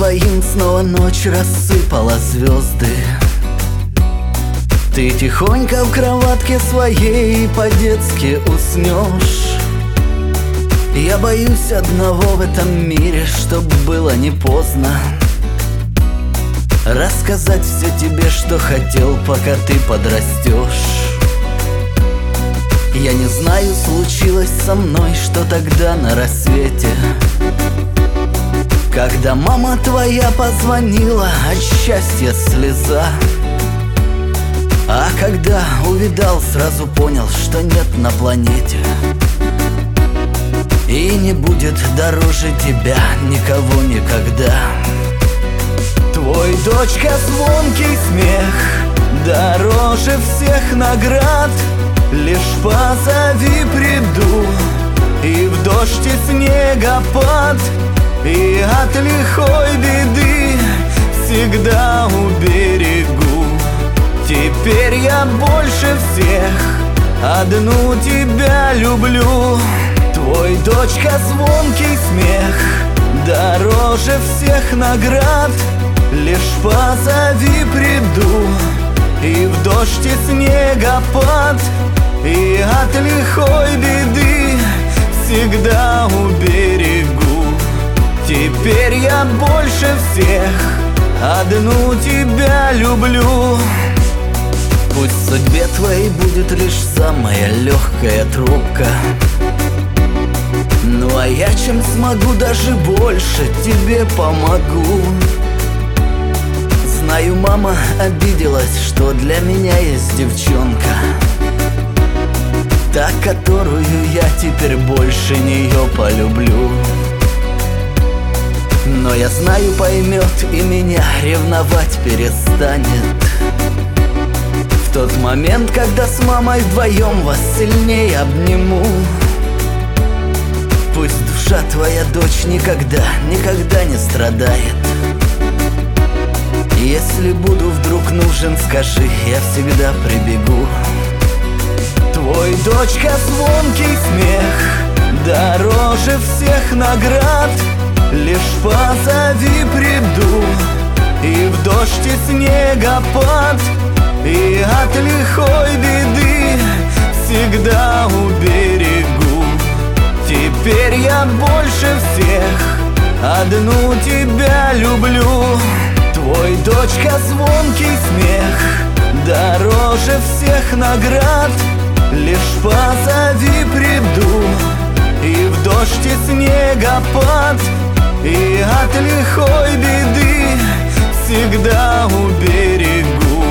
твоим снова ночь рассыпала звезды. Ты тихонько в кроватке своей по-детски уснешь. Я боюсь одного в этом мире, чтоб было не поздно рассказать все тебе, что хотел, пока ты подрастешь. Я не знаю, случилось со мной, что тогда на рассвете, когда мама твоя позвонила, от счастья слеза. А когда увидал, сразу понял, что нет на планете и не будет дороже тебя никого никогда. Твой, дочка, звонкий смех дороже всех наград. Лишь позови, приду, и в дождь и снегопад, и от лихой беды всегда уберегу. Теперь я больше всех одну тебя люблю. Твой, дочка, звонкий смех дороже всех наград. Лишь позови, приду, и в дождь и снегопад, и от лихой беды всегда уберегу. Теперь я больше всех одну тебя люблю. Пусть в судьбе твоей будет лишь самая легкая трубка, ну а я чем смогу, даже больше тебе помогу. Знаю, мама обиделась, что для меня есть девчонка, та, которую я теперь больше нее полюблю. Но я знаю, поймет и меня ревновать перестанет в тот момент, когда с мамой вдвоем вас сильнее обниму. Пусть душа твоя, дочь, никогда, никогда не страдает. Если буду вдруг нужен, скажи, я всегда прибегу. Твой, дочка, звонкий смех дороже всех наград. Лишь позови, приду, и в дождь и снегопад, и от лихой беды всегда уберегу. Теперь я больше всех одну тебя люблю. Твой, дочка, звонкий смех дороже всех наград. Лишь позови, приду, и в дождь и снегопад, и от лихой беды всегда уберегу.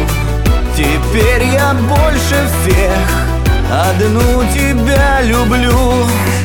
Теперь я больше всех одну тебя люблю.